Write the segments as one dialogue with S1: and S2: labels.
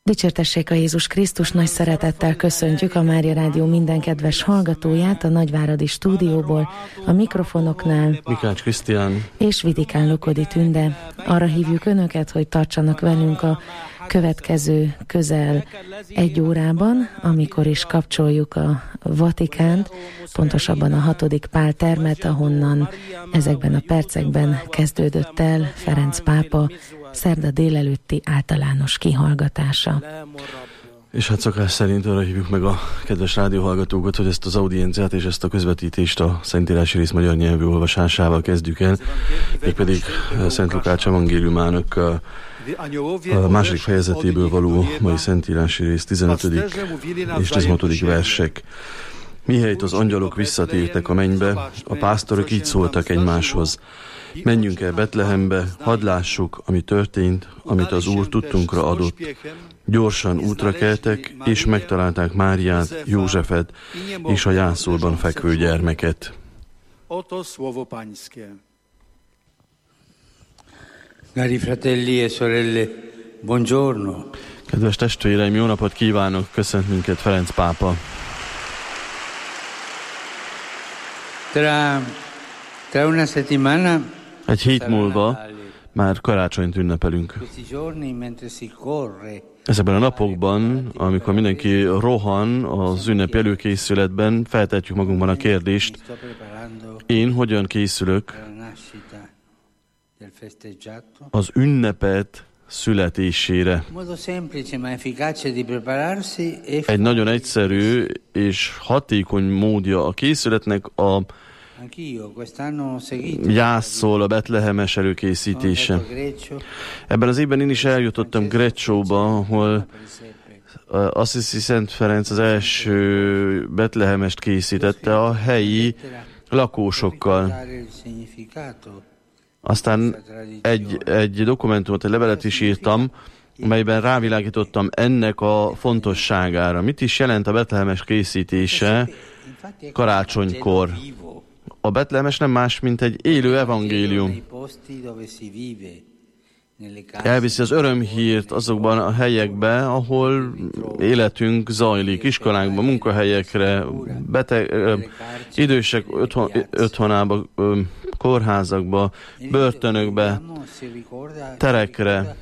S1: Dicsértessék a Jézus Krisztus, nagy szeretettel köszöntjük a Mária Rádió minden kedves hallgatóját a Nagyváradi stúdióból, a mikrofonoknál
S2: Mikács Krisztián
S1: és Vidikán Lukodi Tünde. Arra hívjuk Önöket, hogy tartsanak velünk a következő közel egy órában, amikor is kapcsoljuk a Vatikánt, pontosabban a 6. Pál termet, ahonnan ezekben a percekben kezdődött el Ferenc pápa szerda délelőtti általános kihallgatása.
S2: És hát szokás szerint arra hívjuk meg a kedves rádióhallgatókat, hogy ezt az audienciát és ezt a közvetítést a Szentírási rész magyar nyelvű olvasásával kezdjük el, mégpedig Szent Lukács evangéliumának a második fejezetéből való mai Szentírási rész 15. és 16. versek. Mihelyt az angyalok visszatértek a mennybe, a pásztorok így szóltak egymáshoz: menjünk el Betlehembe, hadd lássuk, ami történt, amit az Úr tudtunkra adott. Gyorsan útra keltek, és megtalálták Máriát, Józsefet és a jászolban fekvő gyermeket.
S3: Cari fratelli e sorelle, buongiorno.
S2: Kedves testvéreim, jó napot kívánok, köszönt minket Ferenc pápa.
S3: Tra una settimana
S2: egy hét múlva már karácsonyt ünnepelünk. Ezekben a napokban, amikor mindenki rohan az ünnep előkészületben, feltetjük magunkban a kérdést: én hogyan készülök az ünnepet születésére? Egy nagyon egyszerű és hatékony módja a készületnek a jászol, a betlehemes előkészítése. Ebben az évben én is eljutottam Greccióba, ahol Assisi Szent Ferenc az első betlehemest készítette a helyi lakósokkal. Aztán egy dokumentumot, egy levelet is írtam, melyben rávilágítottam ennek a fontosságára. Mit is jelent a betlehemes készítése karácsonykor? A betlehemes nem más, mint egy élő evangélium. Elviszi az örömhírt azokban a helyekbe, ahol életünk zajlik, iskolákban, munkahelyekre, idősek otthonába, kórházakba, börtönökbe, terekre.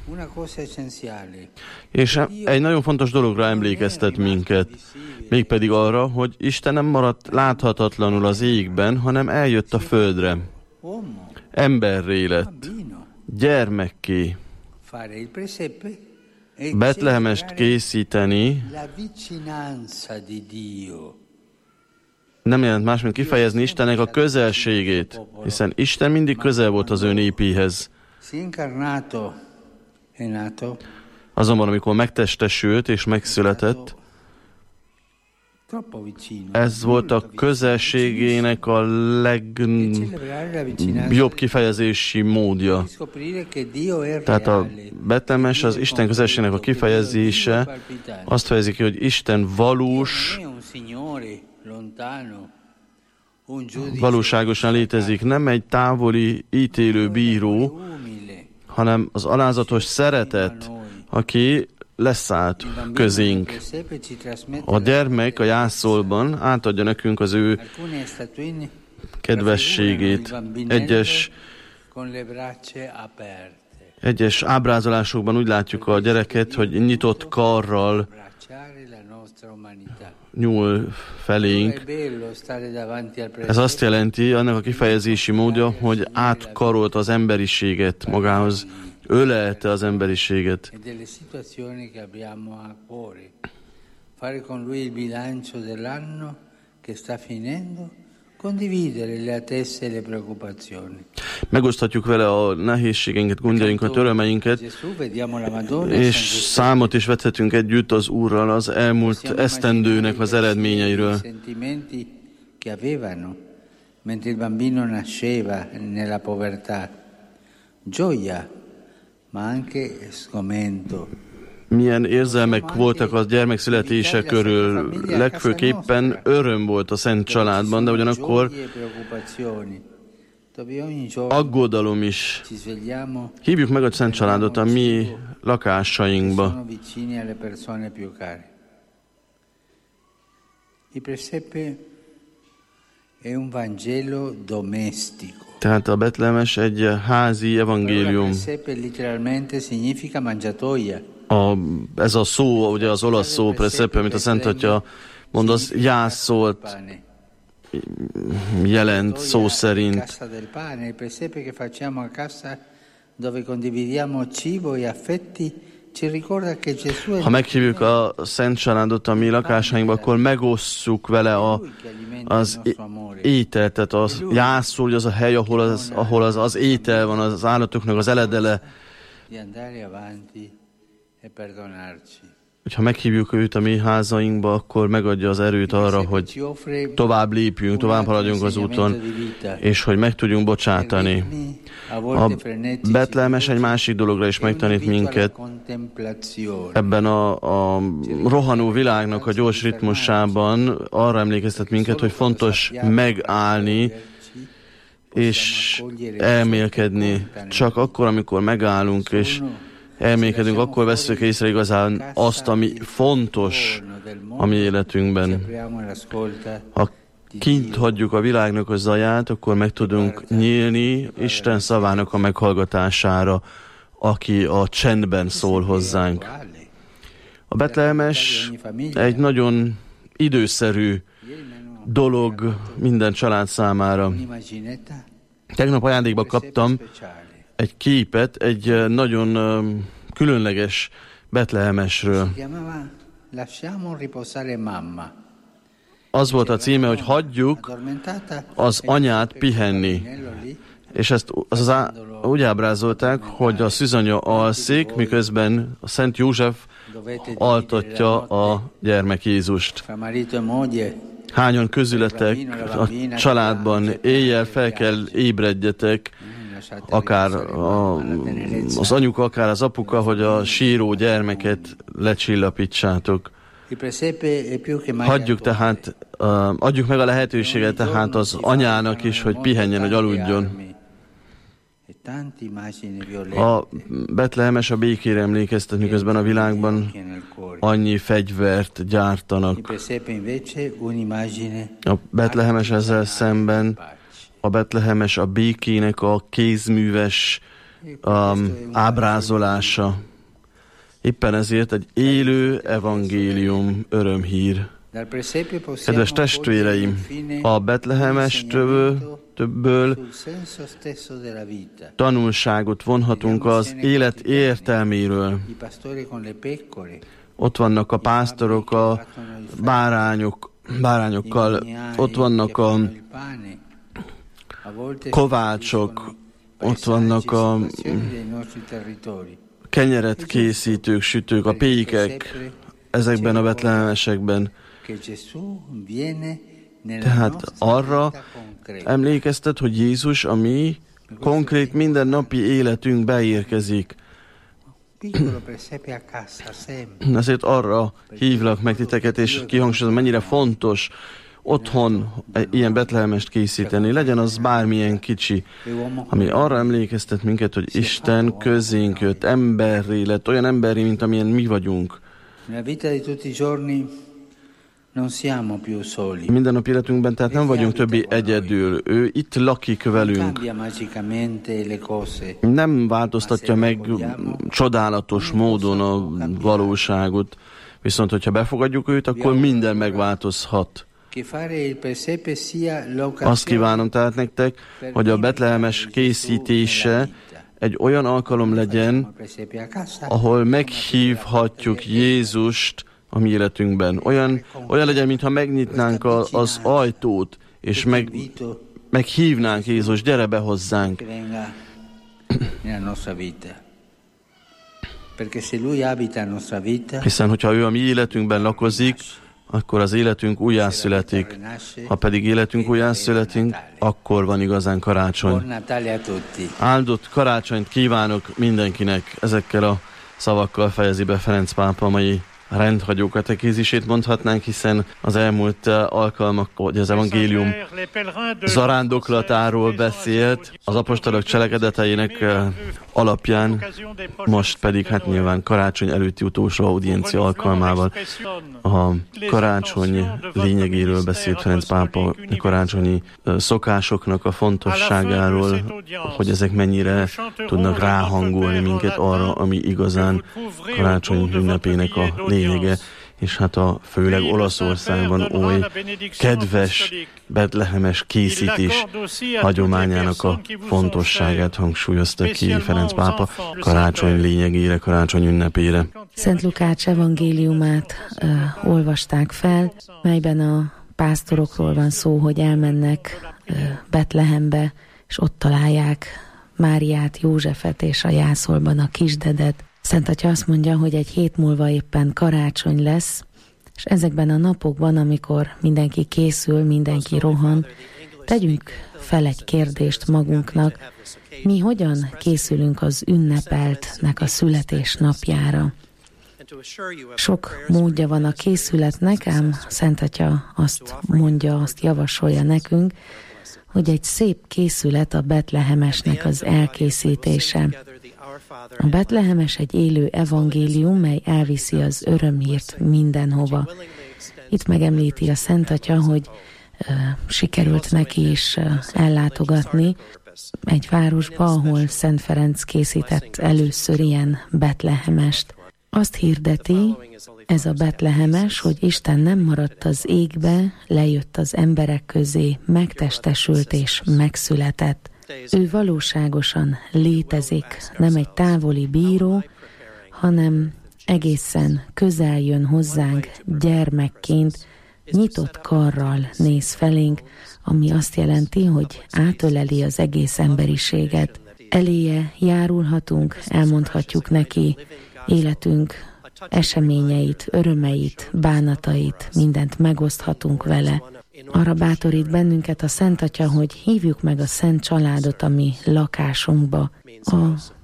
S2: És egy nagyon fontos dologra emlékeztet minket, mégpedig arra, hogy Isten nem maradt láthatatlanul az égben, hanem eljött a földre. Emberré lett, gyermekké. Betlehemest készíteni nem jelent más, mint kifejezni Istennek a közelségét, hiszen Isten mindig közel volt az ő népéhez. Azonban, amikor megtestesült és megszületett, ez volt a közelségének a legjobb kifejezési módja. Tehát a betlehemes, az Isten közelségének a kifejezése azt fejezi ki, hogy Isten valós, valóságosan létezik, nem egy távoli ítélő bíró, hanem az alázatos szeretet, aki leszállt közénk. A gyermek a jászolban átadja nekünk az ő kedvességét. Egyes ábrázolásokban úgy látjuk a gyereket, hogy nyitott karral nyúl felénk. Ez azt jelenti, annak a kifejezési módja, hogy átkarolt az emberiséget magához, ölelte az emberiséget. Megoszthatjuk vele a nehézségeinket, gondjainkat, örömeinket, és számot is vethetünk együtt az Úrral az elmúlt esztendőnek az eredményeiről. Mentre il bambino nasceva nella povertà, gioia, ma anche sgomento. Milyen érzelmek voltak a gyermek születése körül. Legfőképpen öröm volt a Szent Családban, de ugyanakkor aggodalom is. Hívjuk meg a Szent Családot a mi lakásainkba. Tehát a betlehemes egy házi evangélium. Ez a szó, ugye az olasz szó, presepe, amit a Szent Atya mond, az jászót jelent szó szerint. Ha meghívjuk a Szent Családot a mi lakásainkba, akkor megosszuk vele az ételt, tehát a jászó, az a hely, ahol az étel van, az állatoknak az eledele. Hogyha meghívjuk őt a mi házainkba, akkor megadja az erőt arra, hogy tovább lépjünk, tovább haladjunk az úton, és hogy meg tudjunk bocsátani. A betlehemes egy másik dologra is megtanít minket. Ebben a rohanó világnak a gyors ritmusában arra emlékeztet minket, hogy fontos megállni és elmélkedni. Csak akkor, amikor megállunk és elmélkedünk, akkor veszünk észre igazán azt, ami fontos a mi életünkben. Ha kint hagyjuk a világnak a zaját, akkor meg tudunk nyílni Isten szavának a meghallgatására, aki a csendben szól hozzánk. A betlehemes egy nagyon időszerű dolog minden család számára. Tegnap ajándékba kaptam egy képet egy nagyon különleges betlehemesről. Az volt a címe, hogy hagyjuk az anyát pihenni. És ezt úgy ábrázolták, hogy a szűzanya alszik, miközben a Szent József altatja a gyermek Jézust. Hányan közületek a családban éjjel fel kell ébredjetek, akár az anyuka, akár az apuka, hogy a síró gyermeket lecsillapítsátok. Adjuk meg a lehetőséget tehát az anyának is, hogy pihenjen, hogy aludjon. A betlehemes a békére emlékeztet, miközben a világban annyi fegyvert gyártanak. A betlehemes ezzel szemben, a betlehemes a békének a kézműves ábrázolása. Éppen ezért egy élő evangélium, örömhír. Kedves testvéreim, a betlehemes többből tanulságot vonhatunk az élet értelméről. Ott vannak a pásztorok a bárányokkal, ott vannak a kovácsok, ott vannak a kenyeret készítők, sütők, a pékek, ezekben a betlehemesekben. Tehát arra emlékeztet, hogy Jézus a mi konkrét mindennapi életünk beérkezik. Ezért arra hívlak meg titeket, és kihangsúlyozom, mennyire fontos otthon ilyen betlehemest készíteni, legyen az bármilyen kicsi, ami arra emlékeztet minket, hogy Isten közénk jött, emberré lett, olyan emberré, mint amilyen mi vagyunk. Minden nap életünkben, tehát nem vagyunk többé egyedül. Ő itt lakik velünk. Nem változtatja meg csodálatos módon a valóságot. Viszont, hogyha befogadjuk őt, akkor minden megváltozhat. Azt kívánom tehát nektek, hogy a betlehemes készítése egy olyan alkalom legyen, ahol meghívhatjuk Jézust a mi életünkben. Olyan legyen, mintha megnyitnánk az ajtót, és meghívnánk Jézus, gyere be hozzánk. Hiszen, hogyha ő a mi életünkben lakozik, akkor az életünk újjászületik. Ha pedig életünk újjászületik, akkor van igazán karácsony. Áldott karácsonyt kívánok mindenkinek. Ezekkel a szavakkal fejezi be Ferenc pápa mai rendhagyó katekézisét mondhatnánk, hiszen az elmúlt alkalmak, hogy az evangélium zarándoklatáról beszélt, az apostolok cselekedeteinek alapján, most pedig hát nyilván karácsony előtti utolsó audiencia alkalmával a karácsony lényegéről beszélt Ferenc pápa, karácsonyi szokásoknak a fontosságáról, hogy ezek mennyire tudnak ráhangolni minket arra, ami igazán karácsony ünnepének a lényege, és hát főleg Olaszországban oly kedves betlehemes készítés hagyományának a fontosságát hangsúlyozta ki Ferenc pápa karácsony lényegére, karácsony ünnepére.
S1: Szent Lukács evangéliumát olvasták fel, melyben a pásztorokról van szó, hogy elmennek Betlehembe, és ott találják Máriát, Józsefet és a jászolban a kisdedet. Szent Atya azt mondja, hogy egy hét múlva éppen karácsony lesz, és ezekben a napokban, amikor mindenki készül, mindenki rohan, tegyünk fel egy kérdést magunknak, mi hogyan készülünk az ünnepeltnek a születésnapjára. Sok módja van a készületnek, ám Szent Atya azt mondja, azt javasolja nekünk, hogy egy szép készület a betlehemesnek az elkészítése. A betlehemes egy élő evangélium, mely elviszi az örömhírt mindenhova. Itt megemlíti a Szent Atya, hogy sikerült neki is ellátogatni egy városba, ahol Szent Ferenc készített először ilyen betlehemest. Azt hirdeti ez a betlehemes, hogy Isten nem maradt az égbe, lejött az emberek közé, megtestesült és megszületett. Ő valóságosan létezik, nem egy távoli bíró, hanem egészen közel jön hozzánk gyermekként, nyitott karral néz felénk, ami azt jelenti, hogy átöleli az egész emberiséget. Eléje járulhatunk, elmondhatjuk neki életünk eseményeit, örömeit, bánatait, mindent megoszthatunk vele. Arra bátorít bennünket a Szent Atya, hogy hívjuk meg a Szent Családot a mi lakásunkba. A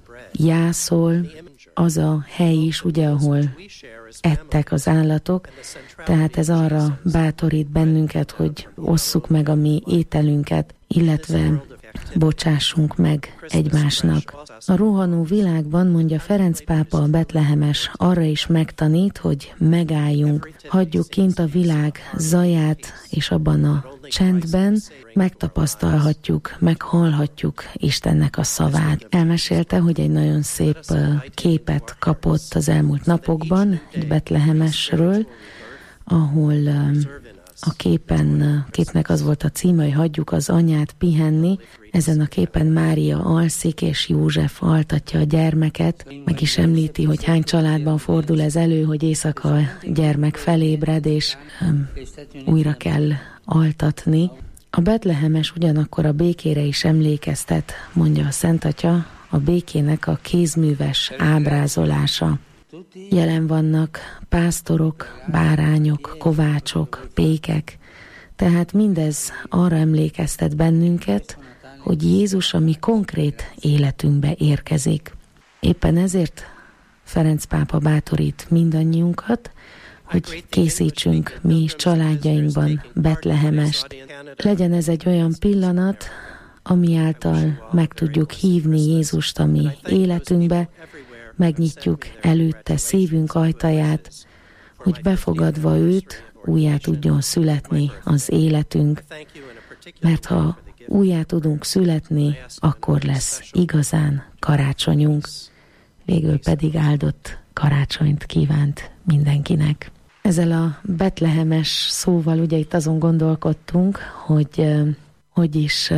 S1: jászol az a hely is, ugye, ahol ettek az állatok, tehát ez arra bátorít bennünket, hogy osszuk meg a mi ételünket, illetve bocsássunk meg egymásnak. A rohanó világban, mondja Ferenc pápa, a betlehemes arra is megtanít, hogy megálljunk, hagyjuk kint a világ zaját, és abban a csendben megtapasztalhatjuk, meghallhatjuk Istennek a szavát. Elmesélte, hogy egy nagyon szép képet kapott az elmúlt napokban, egy betlehemesről, ahol a képnek az volt a címe, hogy hagyjuk az anyát pihenni. Ezen a képen Mária alszik, és József altatja a gyermeket. Meg is említi, hogy hány családban fordul ez elő, hogy éjszaka a gyermek felébred, és újra kell altatni. A betlehemes ugyanakkor a békére is emlékeztet, mondja a Szent Atya, a békének a kézműves ábrázolása. Jelen vannak pásztorok, bárányok, kovácsok, pékek, tehát mindez arra emlékeztet bennünket, hogy Jézus a mi konkrét életünkbe érkezik. Éppen ezért Ferenc pápa bátorít mindannyiunkat, hogy készítsünk mi is családjainkban betlehemest. Legyen ez egy olyan pillanat, ami által meg tudjuk hívni Jézust a mi életünkbe, megnyitjuk előtte szívünk ajtaját, hogy befogadva őt újjá tudjon születni az életünk, mert ha újjá tudunk születni, akkor lesz igazán karácsonyunk. Végül pedig áldott karácsonyt kívánt mindenkinek. Ezzel a betlehemes szóval ugye itt azon gondolkodtunk, hogy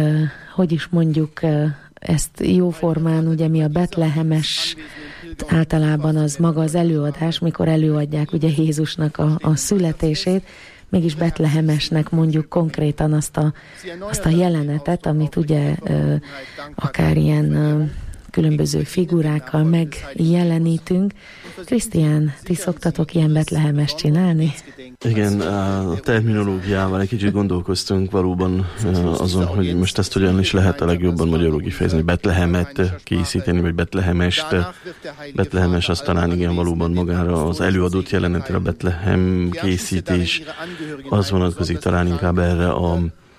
S1: is mondjuk ezt jóformán, ugye mi a betlehemes általában az maga az előadás, mikor előadják ugye Jézusnak a születését, mégis betlehemesnek mondjuk konkrétan azt a jelenetet, amit ugye akár ilyen különböző figurákkal megjelenítünk, Krisztián, ti szoktatok ilyen betlehemest csinálni?
S2: Igen, a terminológiával egy kicsit gondolkoztunk valóban azon, hogy most ezt hogyan is lehet a legjobban magyarul kifejezni, Betlehemet készíteni, vagy betlehemest. Betlehemes az talán igen valóban magára az előadott jelenetére, a Betlehem készítés, az vonatkozik talán inkább erre a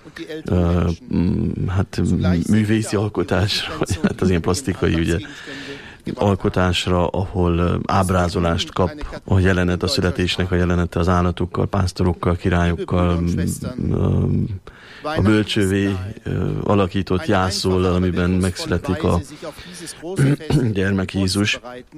S2: művészi alkotásra, vagy hát az ilyen plastikai ugye alkotásra, ahol ábrázolást kap a jelenet, a születésnek a jelenete az állatokkal, pásztorokkal, királyokkal, a bölcsővé alakított jászóllal, amiben megszületik a gyermek Jézus.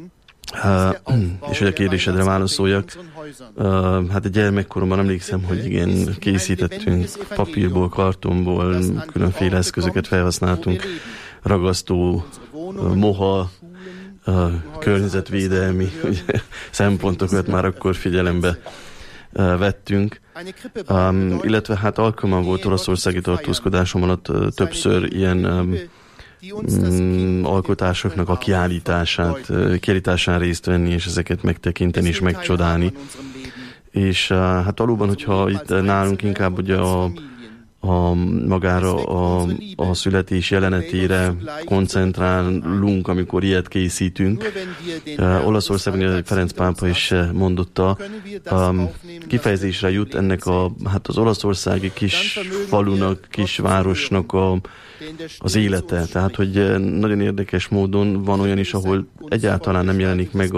S2: És hogy a kérdésedre válaszoljak, hát a gyermekkoromban emlékszem, hogy igen, készítettünk papírból, kartonból, különféle eszközöket felhasználtunk, ragasztó, moha, környezetvédelmi szempontokat már akkor figyelembe vettünk, illetve hát alkalmam volt olaszországi tartózkodásom alatt többször ilyen alkotásoknak a kiállításán részt venni, és ezeket megtekinteni és megcsodálni. És hát valóban, hogyha itt nálunk inkább ugye magára a születés jelenetére koncentrálunk, amikor ilyet készítünk. Olaszországban Ferenc pápa is mondotta, kifejezésre jut ennek az olaszországi kis falunak, kis városnak az élete. Tehát, hogy nagyon érdekes módon van olyan is, ahol egyáltalán nem jelenik meg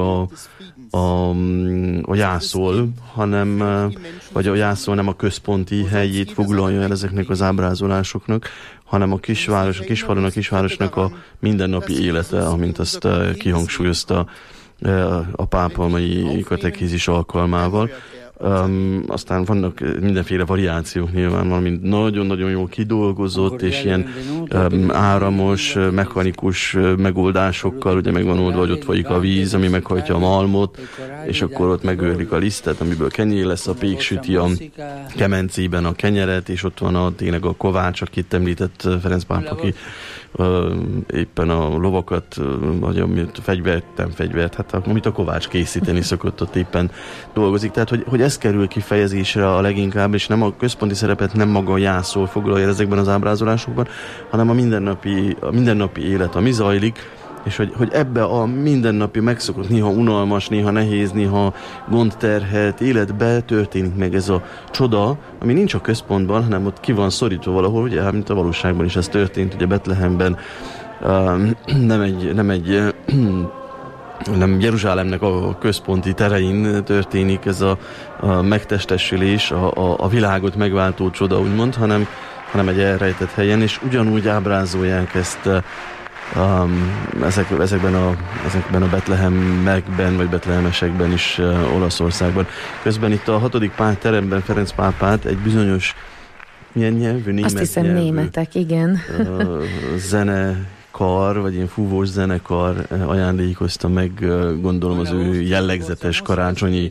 S2: a jászol, vagy a jászol nem a központi helyét foglalja el ezeknek az ábrázolásoknak, hanem a kisváros, a kisfalunak, a kisvárosnak a mindennapi élete, amint azt kihangsúlyozta a pápa a mai katekézis alkalmával. Aztán vannak mindenféle variációk nyilván, valamint nagyon-nagyon jól kidolgozott, és ilyen áramos, mechanikus megoldásokkal, ugye megvan oldva, hogy ott folyik a víz, ami meghajtja a malmot, és akkor ott megőrlik a lisztet, amiből kenyér lesz, a pék süti a kemencében a kenyeret, és ott van tényleg a kovács, akit említett Ferenc pápa, aki éppen a lovakat, vagy amit fegyvert, hát amit a kovács készíteni szokott, ott éppen dolgozik. Tehát, hogy ez kerül kifejezésre a leginkább, és nem a központi szerepet nem maga a jászol foglalja ezekben az ábrázolásokban, hanem a mindennapi élet, ami zajlik, és hogy ebbe a mindennapi megszokott, néha unalmas, néha nehéz, néha gondterhelt életbe történik meg ez a csoda, ami nincs a központban, hanem ott ki van szorítva valahol, ugye, mint a valóságban is ez történt, ugye Betlehemben nem Jeruzsálemnek a központi terein történik ez a megtestesülés, a világot megváltó csoda, úgymond, hanem egy elrejtett helyen, és ugyanúgy ábrázolják ezt ezekben a betlehemekben, vagy betlehemesekben is Olaszországban. Közben itt a 6. teremben Ferenc pápát egy bizonyos milyen nyelvű?
S1: Azt hiszem németek, igen.
S2: Zenekar, vagy ilyen fúvós zenekar ajándékozta meg, gondolom az ő jellegzetes karácsonyi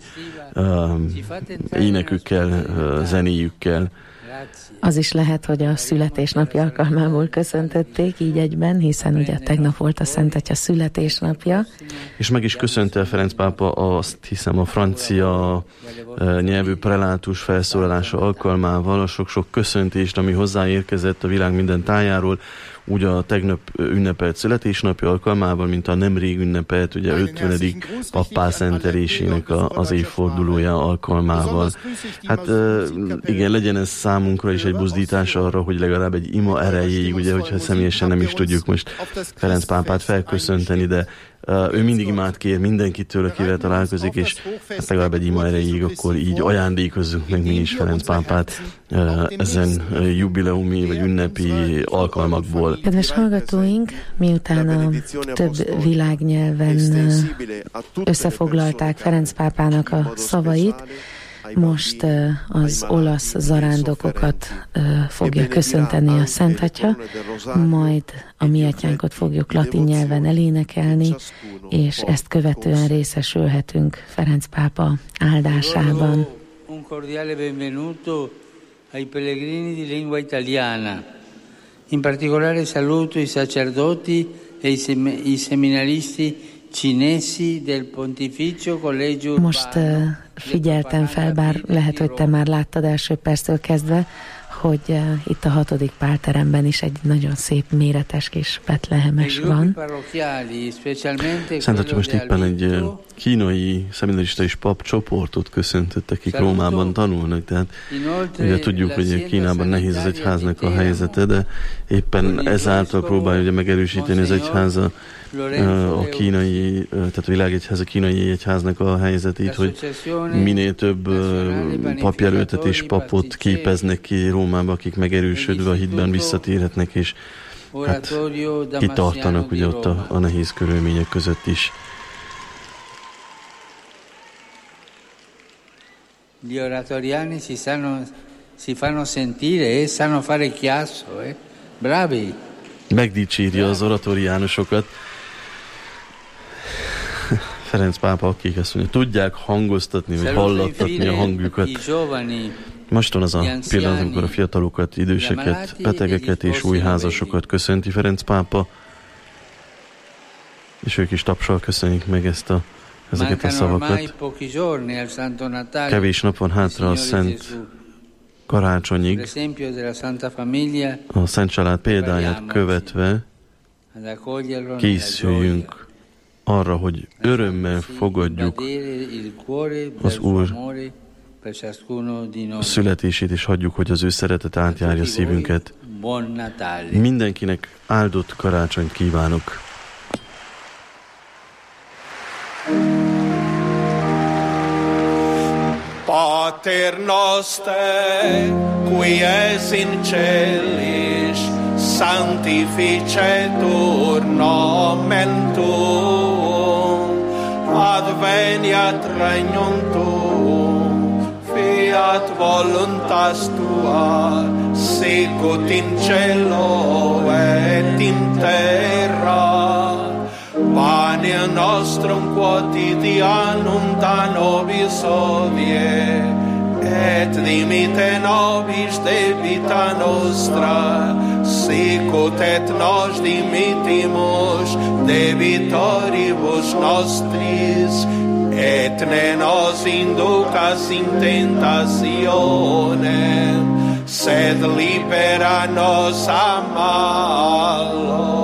S2: énekükkel, zenéjükkel.
S1: Az is lehet, hogy a születésnapi alkalmából köszöntötték így egyben, hiszen ugye tegnap volt a Szent Atya születésnapja.
S2: És meg is köszönte Ferenc pápa azt hiszem a francia nyelvű prelátus felszólalása alkalmával a sok-sok köszöntést, ami hozzáérkezett a világ minden tájáról, úgy a tegnap ünnepelt születésnapi alkalmával, mint a nemrég ünnepelt, ugye 50. pappá szentelésének az évfordulója alkalmával. Hát igen, legyen ez számunkra is egy buzdítás arra, hogy legalább egy ima erejéig, ugye, hogyha személyesen nem is tudjuk most Ferenc pápát felköszönteni, de ő mindig imát kér mindenkitől, akivel találkozik, és hát legalább egy ima erejéig akkor így ajándékozzunk meg mi is Ferenc pápát ezen jubileumi vagy ünnepi alkalmakból.
S1: Kedves hallgatóink, miután a több világnyelven összefoglalták Ferenc pápának a szavait, most az olasz zarándokokat fogja köszönteni a Szent Atya, majd a mi atyánkot fogjuk latin nyelven elénekelni, és ezt követően részesülhetünk Ferenc pápa áldásában.
S3: Un cordiale benvenuto ai pellegrini di lingua italiana. In particolare saluto i sacerdoti e i seminaristi
S1: Most figyeltem fel, bár lehet, hogy te már láttad első perctől kezdve, hogy itt a 6. Pálteremben is egy nagyon szép méretes kis betlehemes van.
S2: Szent Atya most éppen egy kínai szeminarista és pap csoportot köszöntött, akik Rómában tanulnak, tehát ugye tudjuk, hogy Kínában nehéz az egyháznak a helyzete, de éppen ezáltal próbálja ugye megerősíteni az egyháza a kínai, tehát a világegyház a kínai egyháznak a helyzetét, hogy minél több papjelöltet és papot képeznek ki Rómába, akik megerősödve a hitben visszatérhetnek, és hát kitartanak ugye ott a nehéz körülmények között is.
S3: Gli oratoriani si fanno sentire, sanno fare chiasso, bravi.
S2: Megdicséri az oratoriánusokat. Ferenc pápa, akik ezt mondja, tudják hangoztatni, vagy hallattatni a hangjukat. Most van az a pillanat, amikor a fiatalokat, időseket, betegeket és új házasokat köszönti Ferenc pápa, és ők is tapsal köszönik meg ezeket a szavakat. Kevés nap van hátra a Szent Karácsonyig. A Szent Család példáját követve készüljünk arra, hogy örömmel fogadjuk az Úr születését, és hagyjuk, hogy az ő szeretet átjárja szívünket. Mindenkinek áldott karácsonyt kívánok!
S4: Pater noster, qui es in celis, sanctificetur nomen tuum, adveniat regnum tuum, fiat voluntas tua, sicut in cielo et in terra. Panem nostrum quotidianum da nobis hodie, et dimitte nobis debita nostra, sicut et nos dimittimus debitoribus nostris, et ne nos inducas in tentationem, sed libera nos a malo.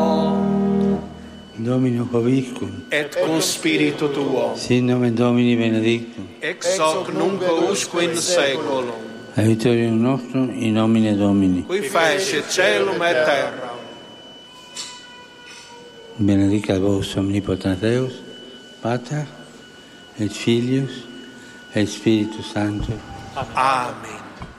S3: Domino Hoviscum,
S4: et cum spiritu tuo,
S3: sin nomen Domini benedictum,
S4: ex hoc nunc usque in saeculum,
S3: aiutorium nostrum in nomine Domini,
S4: qui fecit caelum et terra.
S3: Benedicat vos omnipotens Deus, Pater et Filius et Spiritus Sanctus.
S4: Amen.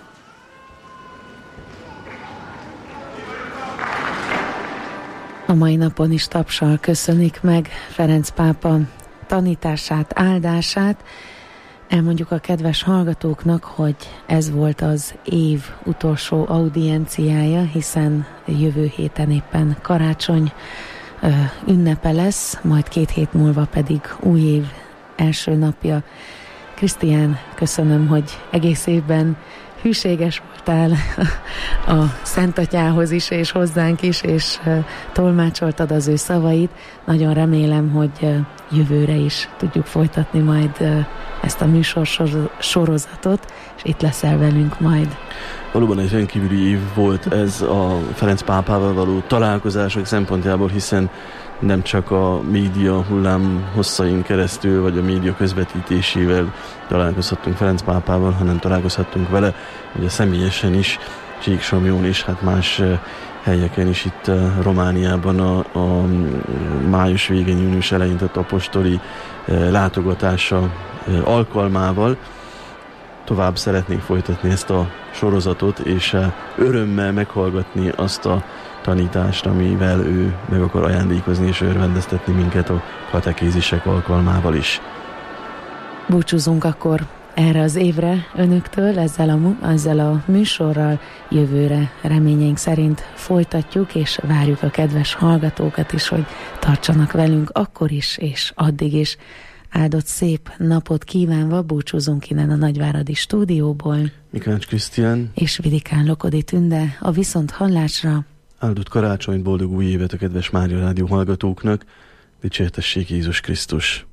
S1: A mai napon is tapsal köszönik meg Ferenc pápa tanítását, áldását. Elmondjuk a kedves hallgatóknak, hogy ez volt az év utolsó audienciája, hiszen jövő héten éppen karácsony ünnepe lesz, majd 2 hét múlva pedig új év első napja. Krisztián, köszönöm, hogy egész évben hűséges voltál a Szent Atyához is, és hozzánk is, és tolmácsoltad az ő szavait. Nagyon remélem, hogy jövőre is tudjuk folytatni majd ezt a műsorsorozatot, és itt leszel velünk majd.
S2: Valóban egy rendkívüli év volt ez a Ferenc pápával való találkozások szempontjából, hiszen nem csak a média hullám hosszain keresztül, vagy a média közvetítésével találkozhattunk Ferenc pápával, hanem találkozhattunk vele, ugye személyesen is, Csíksomlyón és hát más helyeken is itt Romániában a május végén, június elején tett apostoli látogatása alkalmával. Tovább szeretnénk folytatni ezt a sorozatot, és örömmel meghallgatni azt a tanítást, amivel ő meg akar ajándékozni és örvendeztetni minket a katekézisek alkalmával is.
S1: Búcsúzunk akkor erre az évre önöktől, ezzel a műsorral. Jövőre reményeink szerint folytatjuk, és várjuk a kedves hallgatókat is, hogy tartsanak velünk akkor is, és addig is. Áldott szép napot kívánva búcsúzunk innen a Nagyváradi stúdióból.
S2: Mikács Krisztián
S1: és Vidikán Lokodi Tünde, a viszont hallásra.
S2: Áldott karácsonyt, boldog új évet a kedves Mária Rádió hallgatóknak, Dicsértessék Jézus Krisztus!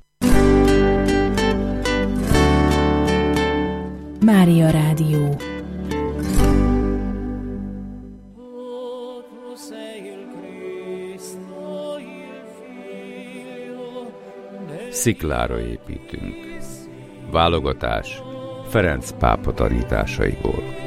S5: Mária Rádió.
S6: Sziklára építünk. Válogatás Ferenc pápa tanításaiból.